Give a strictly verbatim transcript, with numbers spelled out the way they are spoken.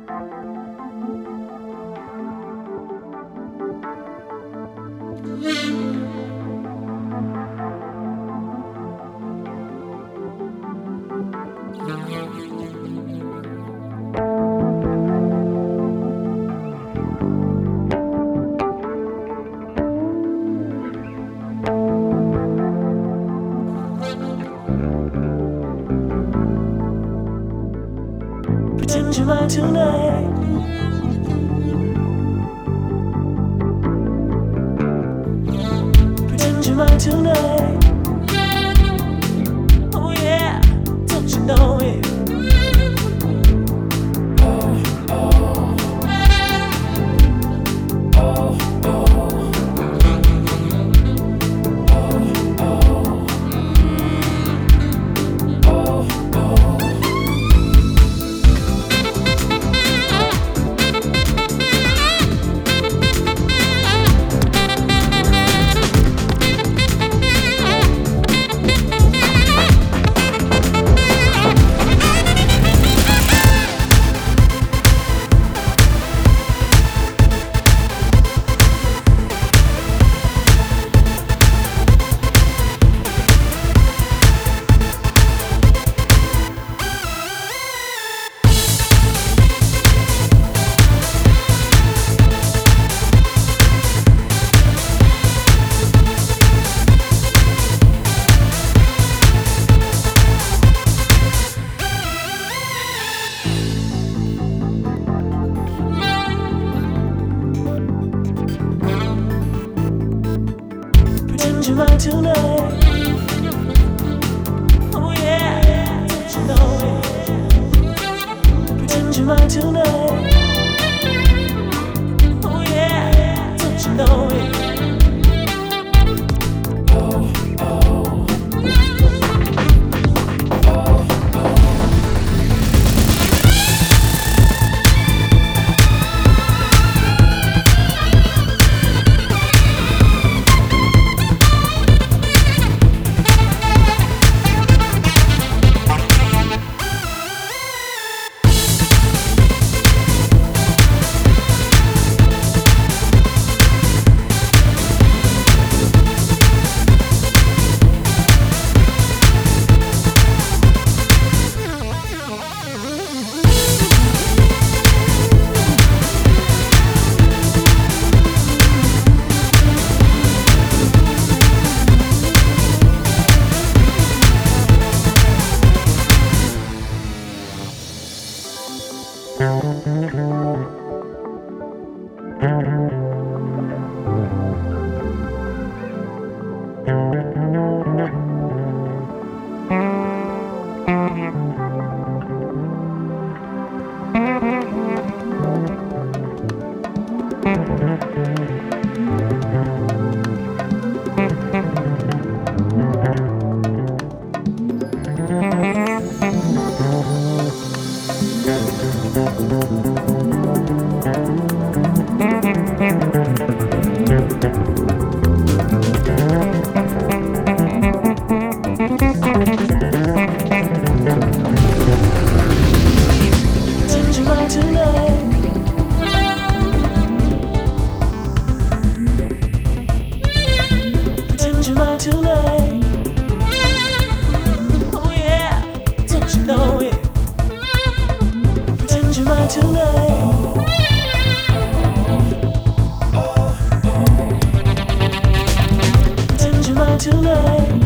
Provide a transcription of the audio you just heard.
Pretend you're mine tonight. Pretend you're mine tonight. Oh yeah, don't you know it? Oh, oh. Oh, oh. Oh, oh. Pretend you're mine tonight. Oh yeah, don't you know it? Pretend you're mine tonight. Oh yeah, don't you know it? Oh, oh. Oh, oh. Pretend you're mine tonight. Pretend you're mine tonight. Oh yeah, don't you know it? Pretend you're mine tonight. Pretend you're mine tonight.